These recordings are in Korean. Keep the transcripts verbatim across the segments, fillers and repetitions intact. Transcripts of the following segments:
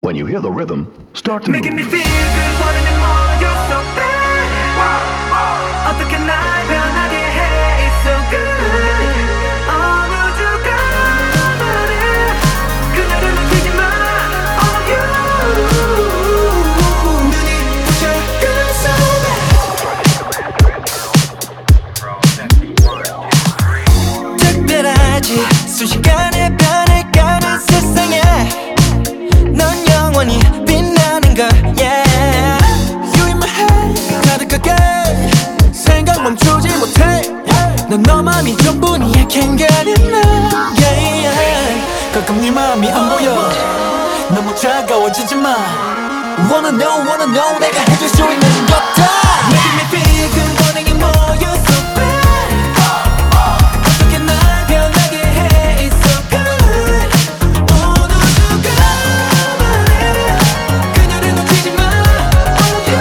When you hear the rhythm, start to Making me move. feel good, wanting more, you're so bad. 어떻게 날 변하게 해, it's so good. 어느 누가 말해, 그녀를 놓치지 마, oh you. 눈이 부셔, you're so bad. 특별하지, 순식간에 변해가는 세상에 넌 영원히 빛나는 걸, yeah. You in my head 가득하게 생각 멈추지 못해. 넌 너만이 전부니 I can't get enough, yeah, yeah. 가끔 네 마음이 안 보여 너무 차가워지지 마. Wanna know, wanna know 내가 해줄 수 있는 것들. Making me feel good, wanting more, you're so bad. 어떻게 날 변하게 해, it's so good. 어느 누가 말해, 그녀를 놓치지 마, oh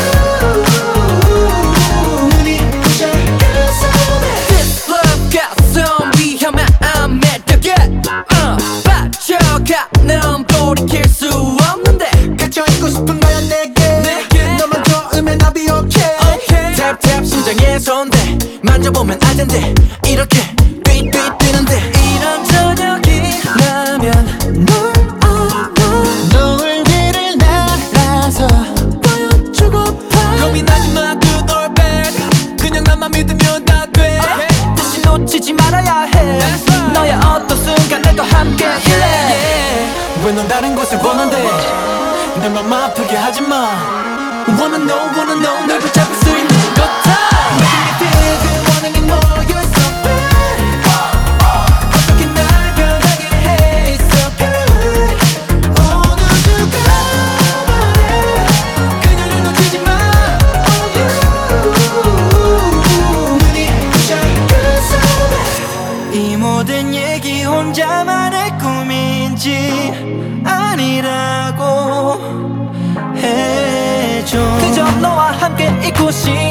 you. 눈이 부셔, you're so bad. This love got some 위험한 매력에 uh, 빠져가 넌 돌이킬 수 없는데 갇혀있고 싶은 거야 내게, 내게. 너만 좋으면 I'll be okay, okay. Tap tap 심장에 손대 만져보면 알 텐데 이렇게 뛰뛰 뛰는데 이런 저녁이라면 널 알아. 너의 길을 날아서 보여주고파. 고민하지 마 good or bad 그냥 나만 믿으면 다 돼, okay. 다시 놓치지 말아야 해 너의 어떤 순간에도 함께 일래, yeah. 왜 넌 다른 곳을 보는데 내 맘 아프게 하지 마. Wanna know, wanna know 널 붙잡을 수 있는 것들. Making me feel good, wanting more, you're so bad. 어떻게 날 변하게 해, it's so good. 어느 누가 말해, 그녀를 놓치지 마, oh you. 눈이 부셔, you're so bad. 이 모든 얘기 혼자만의 꿈인지 아니라고 해줘. 그저 너와 함께 있고 싶어.